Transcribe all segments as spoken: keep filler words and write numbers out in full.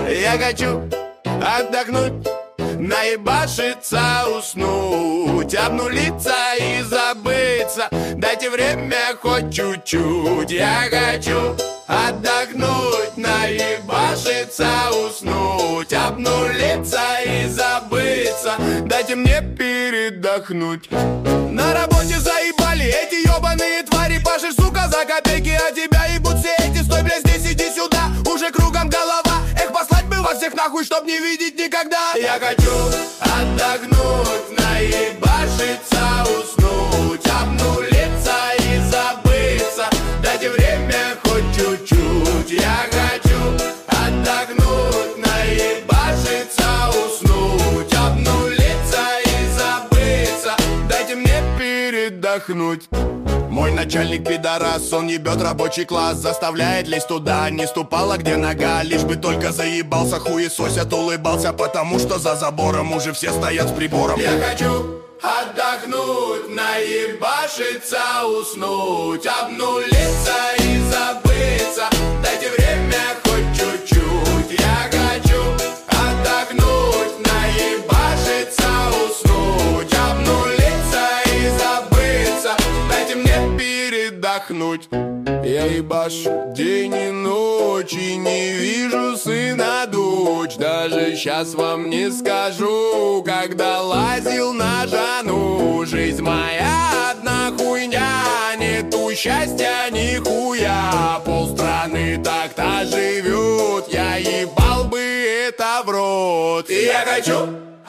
Я хочу отдохнуть, наебашиться, уснуть, обнулиться и забыться. Дайте время хоть чуть-чуть. Я хочу отдохнуть, наебашиться, уснуть, обнулиться и забыться. Дайте мне передохнуть. На работе заебали эти ебаные твари. Пашешь, сука, за копейки, а тебя ебут все эти. Стой, бля, здесь, иди сюда, уже кругом голова. Эх, послать бы вас всех нахуй, чтоб не видеть никогда. Я хочу отдохнуть, наебашиться, уснуть, обнулиться и забыться. Дайте время хоть чуть-чуть. Я хочу отдохнуть, наебашиться, уснуть, обнулиться и забыться. Дайте мне передохнуть. Мой начальник пидорас, он ебет рабочий класс, заставляет лезть туда, не ступала где нога. Лишь бы только заебался, хуесосят, улыбался, потому что за забором уже все стоят с прибором. Я хочу отдохнуть, наебашиться, уснуть, обнулиться и забыться. Дайте время хоть чуть-чуть. Я хочу отдохнуть, наебашиться, уснуть, обнулиться и забыться. Дайте мне передохнуть. Я ебашу день и ночь и не вижу сына, дочь. Даже сейчас вам не скажу, когда лазил на жану. Жизнь моя одна хуйня, нету счастья нихуя. Полстраны так-то живет, я ебал бы это в рот. И я хочу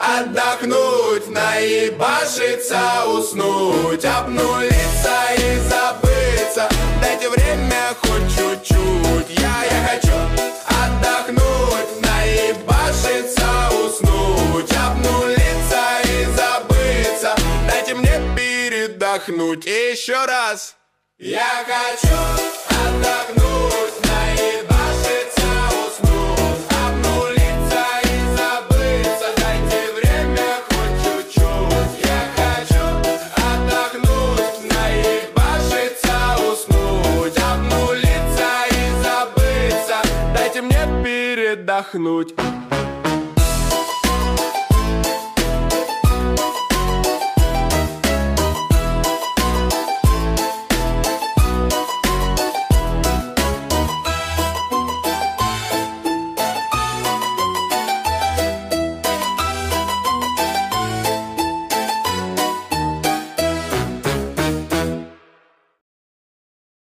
отдохнуть, наебашиться, уснуть, обнулиться и забыться. Дайте время хоть чуть-чуть. Я, я хочу отдохнуть, наебашиться, уснуть, обнулиться и забыться. Дайте мне передохнуть. И еще раз. Я хочу отдохнуть, наебашиться, уснуть, обнулиться и забыться. Дайте время хоть чуть-чуть. Я хочу отдохнуть, наебашиться, уснуть, обнулиться и забыться. Дайте мне передохнуть.